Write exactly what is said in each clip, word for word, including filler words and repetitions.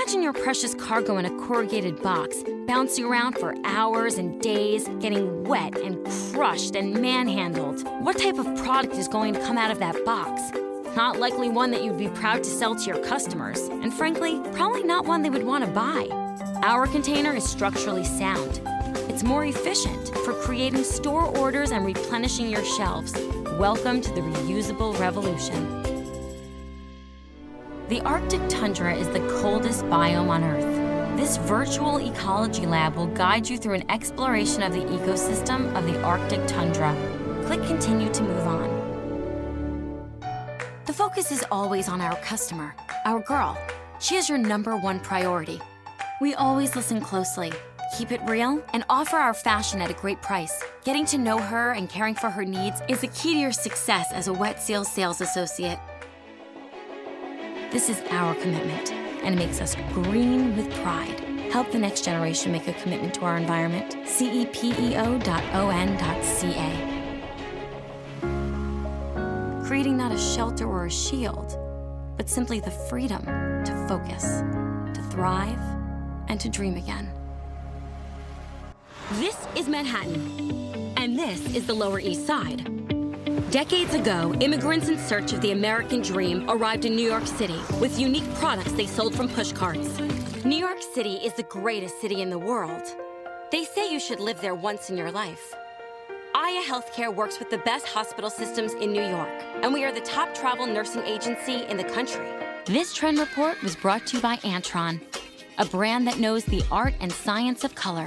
Imagine your precious cargo in a corrugated box, bouncing around for hours and days, getting wet and crushed and manhandled. What type of product is going to come out of that box? Not likely one that you'd be proud to sell to your customers, and frankly, probably not one they would want to buy. Our container is structurally sound. It's more efficient for creating store orders and replenishing your shelves. Welcome to the reusable revolution. The Arctic tundra is the coldest biome on Earth. This virtual ecology lab will guide you through an exploration of the ecosystem of the Arctic tundra. Click Continue to move on. The focus is always on our customer, our girl. She is your number one priority. We always listen closely, keep it real, and offer our fashion at a great price. Getting to know her and caring for her needs is the key to your success as a Wet Seal sales associate. This is our commitment, and it makes us green with pride. Help the next generation make a commitment to our environment. C E P E O dot O N dot C A. Creating not a shelter or a shield, but simply the freedom to focus, to thrive, and to dream again. This is Manhattan, and this is the Lower East Side. Decades ago, immigrants in search of the American dream arrived in New York City with unique products they sold from push carts. New York City is the greatest city in the world. They say you should live there once in your life. Aya Healthcare works with the best hospital systems in New York, and we are the top travel nursing agency in the country. This trend report was brought to you by Antron, a brand that knows the art and science of color.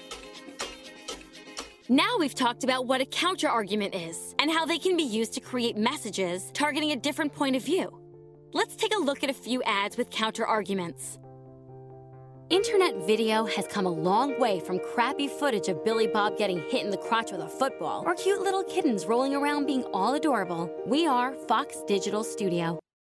Now we've talked about what a counter-argument is and how they can be used to create messages targeting a different point of view. Let's take a look at a few ads with counter-arguments. Internet video has come a long way from crappy footage of Billy Bob getting hit in the crotch with a football or cute little kittens rolling around being all adorable. We are Fox Digital Studio.